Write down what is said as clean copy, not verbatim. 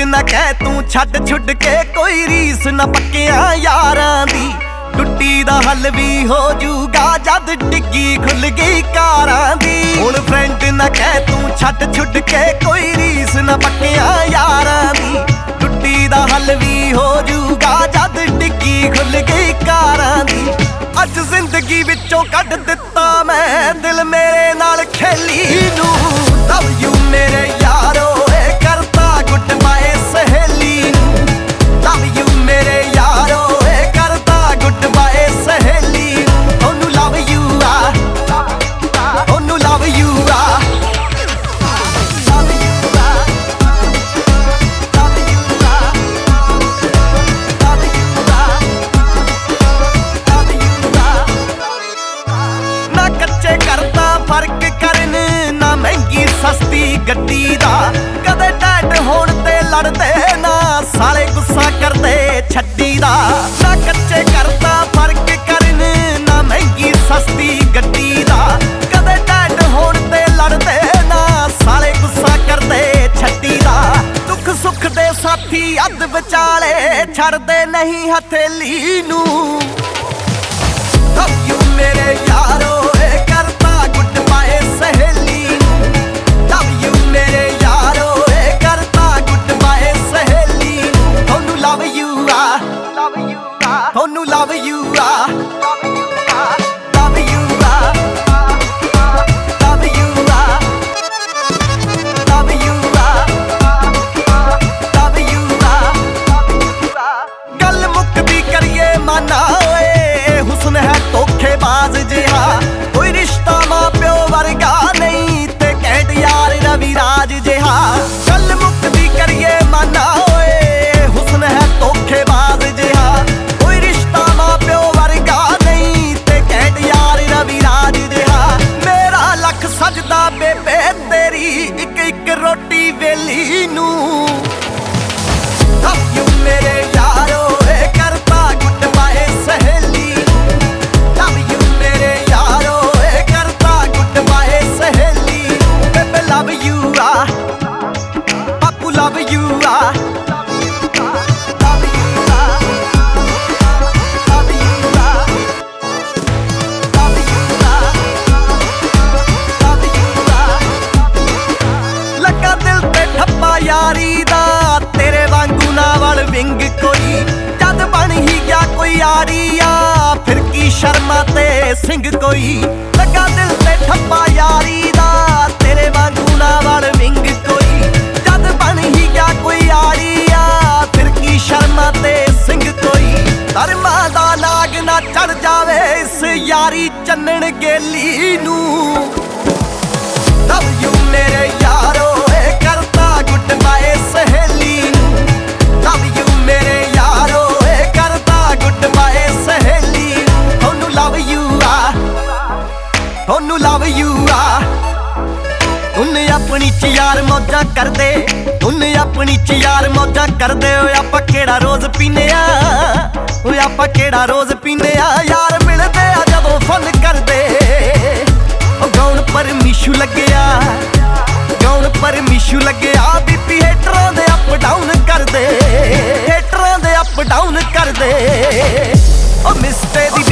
ना कह तू छड्ड छुड के कोई रीस ना पक्कियां यारां दी। टुट्टी दा हल भी हो जूगा जद डिग्गी खुल गई कारां दी। हुण फ्रेंड ना कह तू छड्ड छुड के कोई रीस ना पक्कियां यारां दी। टुट्टी दा हल भी हो जूगा जद डिग्गी खुल गई कारां दी। अज जिंदगी विचों कढ दिता मैं दिल मेरे नाल खेली नू। लव यू मेरे यारो करता गुड बाय सहेली नू। लव यू मेरे यारो करता गुड बाय सहेली नू। ओनू लव यू आ, ओनू लव यू आ। फर्क करन ना महंगी सस्ती गड्डी दा। कदे डैड होण ते लड़दे ना साले गुस्सा करदे छड्डी दा। ना कच्चे करदा फर्क करन ना महंगी सस्ती गड्डी दा। कदे डैड होण ते लड़दे ना साले गुस्सा करदे छड्डी दा। दुख सुख दे साथी अध विचाले छड़दे नहीं हथेली नू। लव यू मेरे यारो करता गुड बाय सहेली नू। लव यू मेरे यारो करता गुड बाय सहेली नू। ओनू लव यू आ, ओनू लव यू आ। गल मुकदी करिए माना हुस्न है धोखेबाज जिहा। कोई रिश्ता मां प्यो वर्गा नहीं ते कैंट यार रविराज जिहा। गल मुकदी करिए माना हुस्न है धोखेबाज जिहा। कोई रिश्ता मां प्यो वर्गा नहीं ते कैंट यार रविराज जिहा। मेरा लख सजदा बेबे तेरी एक एक रोटी वेली नू। लव यू मेरे यारो करता गुड बाय सहेली नू। लव यू मेरे यारो करता गुड बाय सहेली नू। बेबे लव यू आ, पापू लव यू आ। लगा दिल ते ठप्पा यारी दा तेरे वांगू ना वल विंग कोई। जद बन ही गया कोई यारी आ फिर की शर्मा ते सिंह कोई। लगा दिल ते ठप्पा यारी दा तेरे वांगू ना वल विंग कोई। जद बन ही गया कोई यारी आ फिर की शर्मा ते सिंह कोई। धर्मा दा नाग ना चढ़ जावे इस यारी चन्नन गेली नू। लव यू मेरे यारो करता गुड बाय सहेली नू। लव यू मेरे यारो करता गुड बाय सहेली नू। ओनू लव यू आ, ओनू लव यू आ। उन्ने अपनी च यार मौजा कर दे, उन्ने अपनी च यार मौजा कर दे। आपां केड़ा रोज पीने आ, आपां केड़ा रोज पीने आ। यार मिलदे आ जदों फन कर दे। गौन पर मिशू लग्या, गौन पर मिशू लग्या। बीपी हेटरां दे अप डाउन कर दे, हेटरां दे अप डाउन कर दे। ओ मिस्टे दी